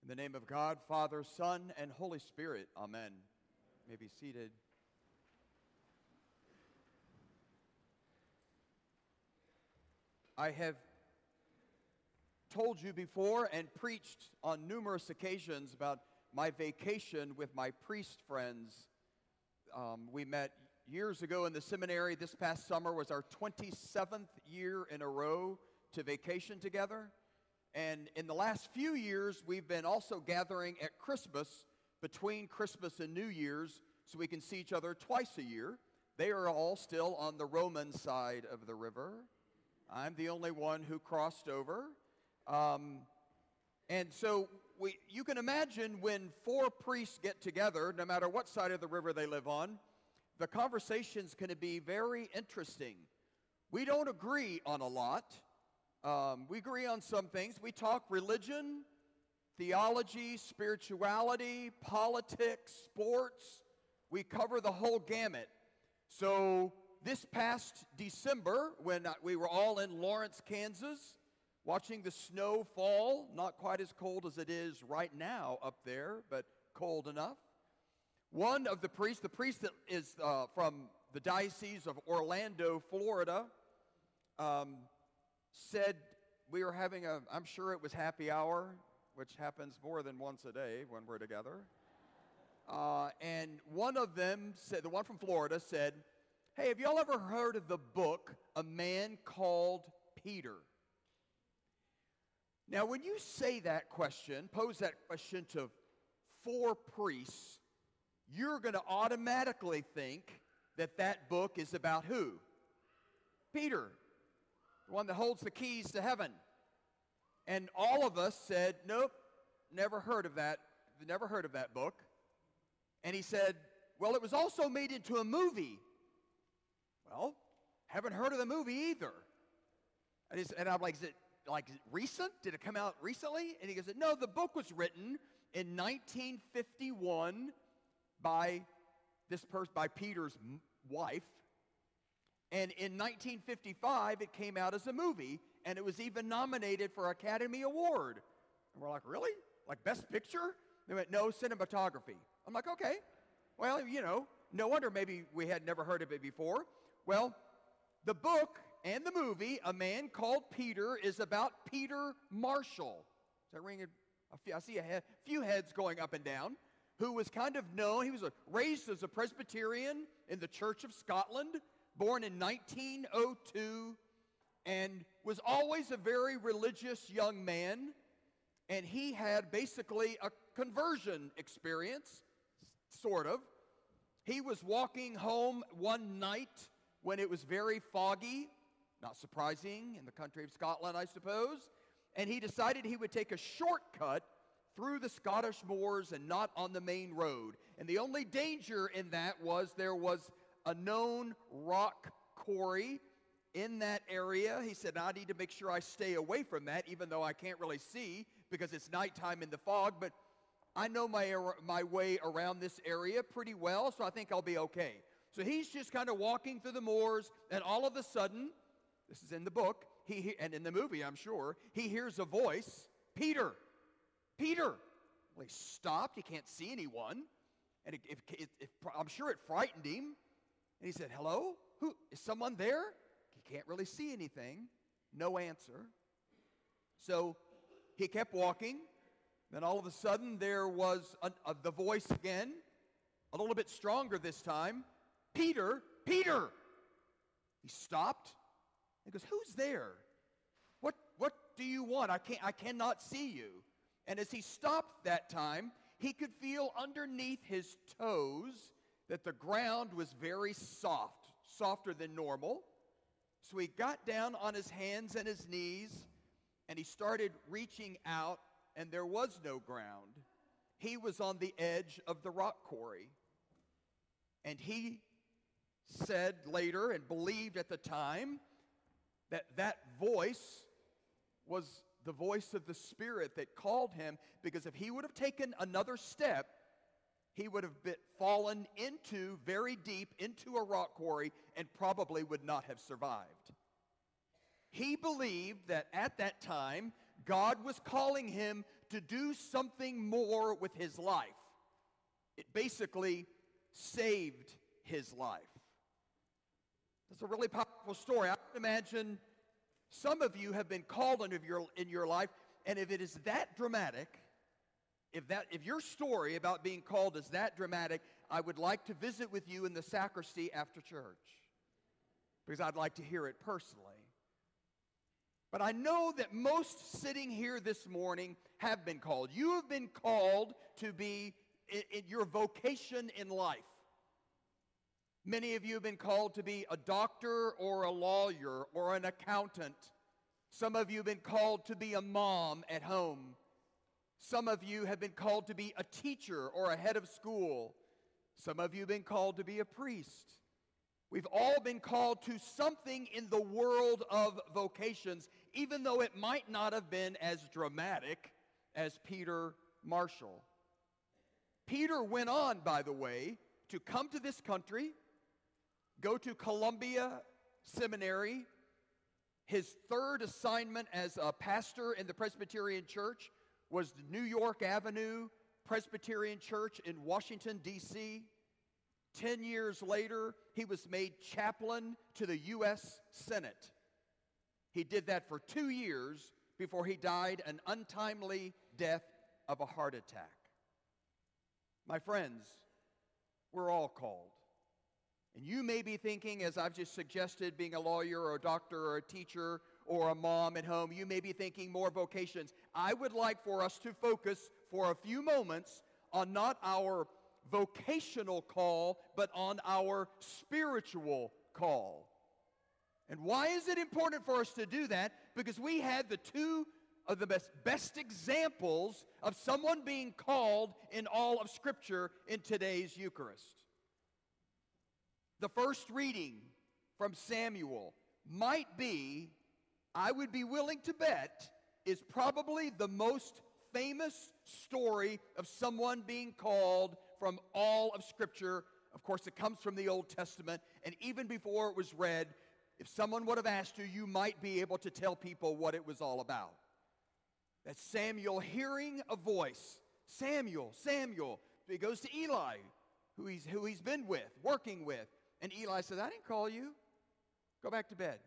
In the name of God, Father, Son, and Holy Spirit, amen. You may be seated. I have told you before and preached on numerous occasions about my vacation with my priest friends. We met years ago in the seminary. This past summer was our 27th year in a row to vacation together. And in the last few years, we've been also gathering at Christmas, between Christmas and New Year's, so we can see each other twice a year. They are all still on the Roman side of the river. I'm the only one who crossed over. And so you can imagine when four priests get together, no matter what side of the river they live on, the conversation's going to be very interesting. We don't agree on a lot. We agree on some things. We talk religion, theology, spirituality, politics, sports. We cover the whole gamut. So this past December, when we were all in Lawrence, Kansas, watching the snow fall, not quite as cold as it is right now up there, but cold enough. One of the priest that is from the Diocese of Orlando, Florida, said we were having I'm sure it was happy hour, which happens more than once a day when we're together. And one of them said, the one from Florida said, "Hey, have y'all ever heard of the book, A Man Called Peter?" Now, when you say that question, pose that question to four priests, you're going to automatically think that that book is about who? Peter, the one that holds the keys to heaven. And all of us said, "Nope, never heard of that book." And he said, "Well, it was also made into a movie." Well, haven't heard of the movie either. And I'm like, is it like recent? Did it come out recently? And he goes, "No, the book was written in 1951 by Peter's wife. And in 1955, it came out as a movie, and it was even nominated for Academy Award." And we're like, "Really? Like Best Picture?" They went, "No, cinematography." I'm like, "Okay. Well, no wonder maybe we had never heard of it before." Well, the book and the movie, A Man Called Peter, is about Peter Marshall. Is that ringing? I see a few heads going up and down. Who was kind of known. He was raised as a Presbyterian in the Church of Scotland, born in 1902, and was always a very religious young man. And he had basically a conversion experience, sort of. He was walking home one night when it was very foggy, not surprising in the country of Scotland, I suppose, and he decided he would take a shortcut through the Scottish moors and not on the main road. And the only danger in that was there was a known rock quarry in that area. He said, "I need to make sure I stay away from that, even though I can't really see because it's nighttime in the fog, but I know my way around this area pretty well, so I think I'll be okay." So he's just kind of walking through the moors, and all of a sudden, this is in the book, and in the movie, I'm sure, he hears a voice, "Peter, Peter." Well, he stopped. He can't see anyone. And I'm sure it frightened him. And he said, "Hello? Who? Is someone there?" He can't really see anything. No answer. So he kept walking. Then all of a sudden, there was the voice again, a little bit stronger this time. "Peter, Peter." He stopped. He goes, "Who's there? What do you want? I cannot see you." And as he stopped that time, he could feel underneath his toes that the ground was very soft, softer than normal. So he got down on his hands and his knees, and he started reaching out, and there was no ground. He was on the edge of the rock quarry. And he said later, and believed at the time, that voice was the voice of the Spirit that called him, because if he would have taken another step, he would have fallen very deep into a rock quarry and probably would not have survived. He believed that at that time, God was calling him to do something more with his life. It basically saved his life. It's a really powerful story. I would imagine some of you have been called in your life, and if it is that dramatic, if your story about being called is that dramatic, I would like to visit with you in the sacristy after church, because I'd like to hear it personally. But I know that most sitting here this morning have been called. You have been called to be in your vocation in life. Many of you have been called to be a doctor or a lawyer or an accountant. Some of you have been called to be a mom at home. Some of you have been called to be a teacher or a head of school. Some of you have been called to be a priest. We've all been called to something in the world of vocations, even though it might not have been as dramatic as Peter Marshall. Peter went on, by the way, to come to this country, go to Columbia Seminary. His third assignment as a pastor in the Presbyterian Church was the New York Avenue Presbyterian Church in Washington, D.C. 10 years later, he was made chaplain to the U.S. Senate. He did that for 2 years before he died an untimely death of a heart attack. My friends, we're all called. And you may be thinking, as I've just suggested, being a lawyer or a doctor or a teacher or a mom at home, you may be thinking more vocations. I would like for us to focus for a few moments on not our vocational call, but on our spiritual call. And why is it important for us to do that? Because we had the two of the best examples of someone being called in all of Scripture in today's Eucharist. The first reading from Samuel might be, I would be willing to bet, is probably the most famous story of someone being called from all of Scripture. Of course, it comes from the Old Testament, and even before it was read, if someone would have asked you, you might be able to tell people what it was all about. That's Samuel hearing a voice. Samuel, Samuel. He goes to Eli, who he's been with, working with. And Eli says, I didn't call you. Go back to bed.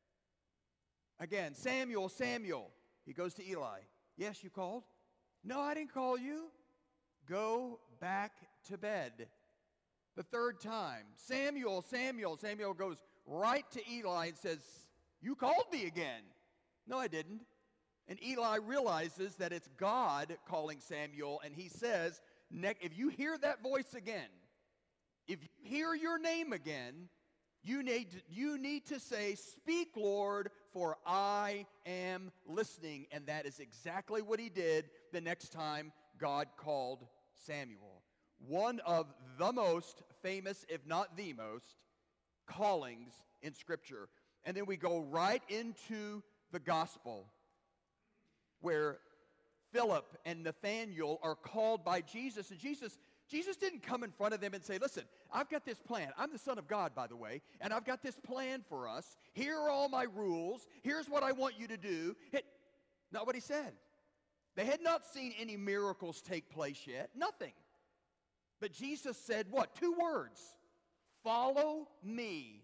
Again, Samuel, Samuel. He goes to Eli. Yes, you called? No, I didn't call you. Go back to bed. The third time, Samuel, Samuel. Samuel goes right to Eli and says, you called me again. No, I didn't. And Eli realizes that it's God calling Samuel, and he says, if you hear that voice again, if you hear your name again, you need to say, speak, Lord, for I am listening. And that is exactly what he did the next time God called Samuel. One of the most famous, if not the most, callings in Scripture. And then we go right into the gospel, where Philip and Nathanael are called by Jesus. And Jesus didn't come in front of them and say, listen, I've got this plan. I'm the Son of God, by the way, and I've got this plan for us. Here are all my rules. Here's what I want you to do. Not what he said. They had not seen any miracles take place yet. Nothing. But Jesus said what? 2 words. Follow me.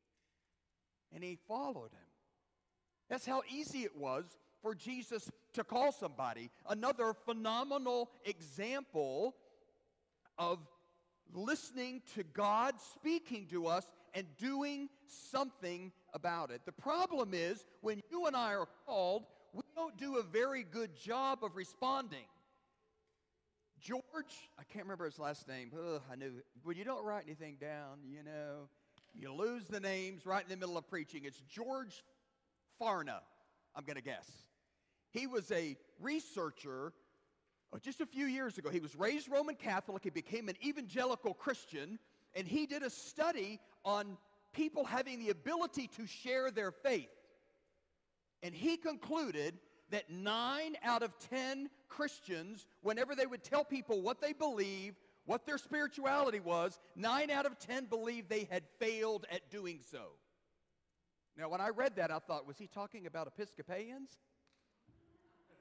And he followed him. That's how easy it was for Jesus to call somebody. Another phenomenal example of listening to God speaking to us and doing something about it. The problem is, when you and I are called, we don't do a very good job of responding. George, I can't remember his last name. I knew. When you don't write anything down, you lose the names right in the middle of preaching. It's George Farna, I'm going to guess. He was a researcher just a few years ago. He was raised Roman Catholic. He became an evangelical Christian, and he did a study on people having the ability to share their faith. And he concluded that 9 out of 10 Christians, whenever they would tell people what they believed, what their spirituality was, 9 out of 10 believed they had failed at doing so. Now, when I read that, I thought, was he talking about Episcopalians?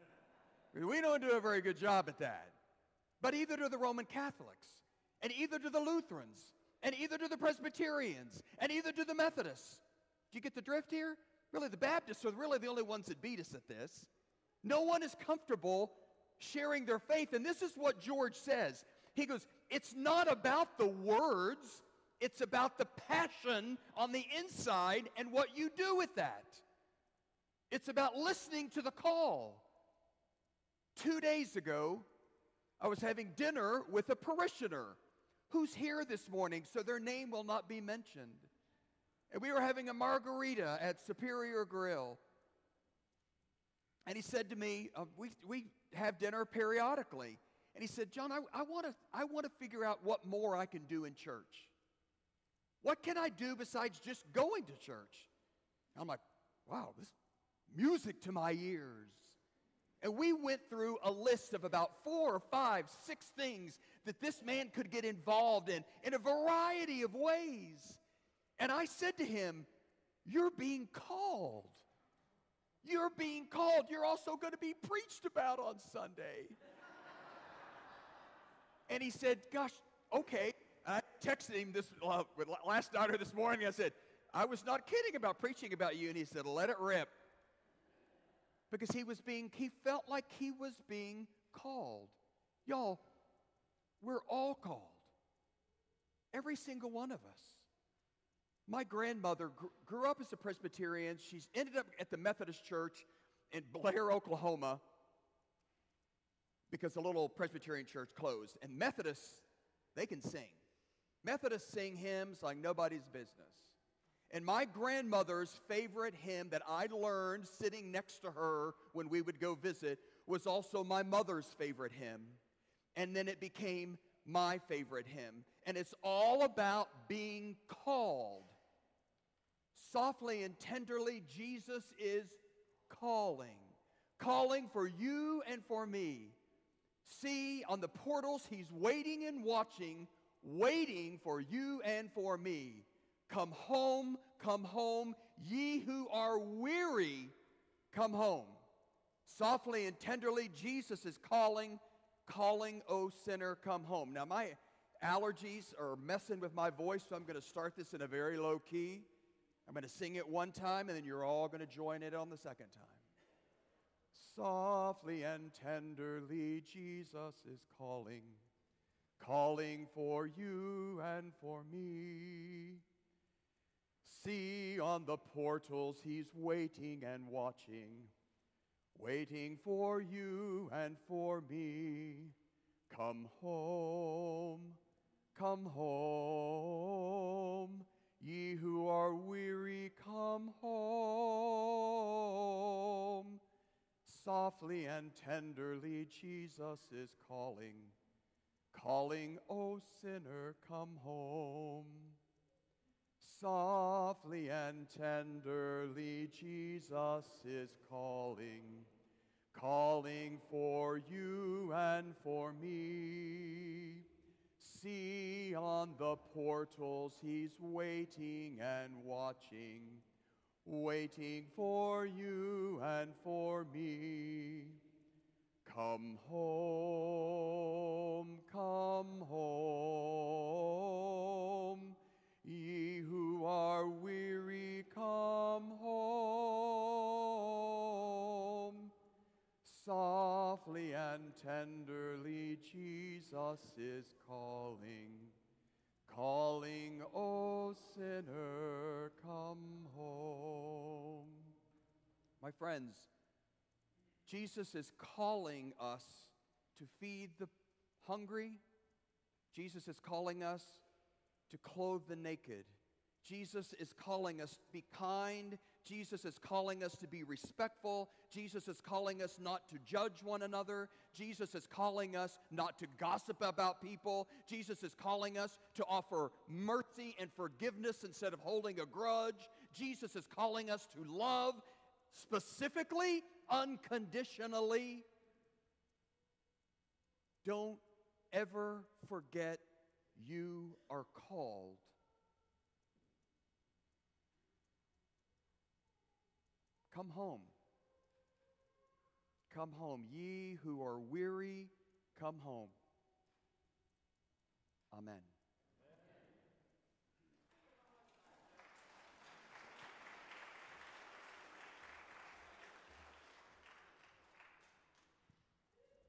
We don't do a very good job at that. But either do the Roman Catholics, and either do the Lutherans, and either do the Presbyterians, and either do the Methodists. Do you get the drift here? Really, the Baptists are really the only ones that beat us at this. No one is comfortable sharing their faith. And this is what George says. He goes, it's not about the words, it's about the passion on the inside and what you do with that. It's about listening to the call. 2 days ago, I was having dinner with a parishioner who's here this morning, so their name will not be mentioned. And we were having a margarita at Superior Grill. And he said to me, we have dinner periodically. And he said, John, I want to figure out what more I can do in church. What can I do besides just going to church? I'm like, wow, this music to my ears. And we went through a list of about 4 or 5, 6 things that this man could get involved in a variety of ways. And I said to him, you're being called. You're being called. You're also going to be preached about on Sunday. And he said, gosh, okay. And I texted him this last night or this morning. I said, I was not kidding about preaching about you. And he said, let it rip. Because he felt like he was being called. Y'all, we're all called. Every single one of us. My grandmother grew up as a Presbyterian. She's ended up at the Methodist Church in Blair, Oklahoma, because the little Presbyterian church closed. And Methodists, they can sing. Methodists sing hymns like nobody's business. And my grandmother's favorite hymn that I learned sitting next to her when we would go visit was also my mother's favorite hymn. And then it became my favorite hymn. And it's all about being called. Softly and tenderly, Jesus is calling. Calling for you and for me. See, on the portals, he's waiting and watching, waiting for you and for me. Come home, ye who are weary, come home. Softly and tenderly, Jesus is calling, O sinner, come home. Now, my allergies are messing with my voice, so I'm going to start this in a very low key. I'm going to sing it one time, and then you're all going to join it on the second time. Softly and tenderly, Jesus is calling, calling for you and for me. See, on the portals he's waiting and watching, waiting for you and for me. Come home, ye who are weary, come home. Softly and tenderly Jesus is calling, calling, O sinner, come home. Softly and tenderly Jesus is calling, calling for you and for me. See, on the portals he's waiting and watching, waiting for you and for me. Come home, ye who are weary, come home. Softly and tenderly Jesus is calling, calling, O sinner, come home. My friends, Jesus is calling us to feed the hungry. Jesus is calling us to clothe the naked. Jesus is calling us to be kind. Jesus is calling us to be respectful. Jesus is calling us not to judge one another. Jesus is calling us not to gossip about people. Jesus is calling us to offer mercy and forgiveness instead of holding a grudge. Jesus is calling us to love specifically, unconditionally. Don't ever forget you are called. Come home. Come home. Ye who are weary, come home. Amen.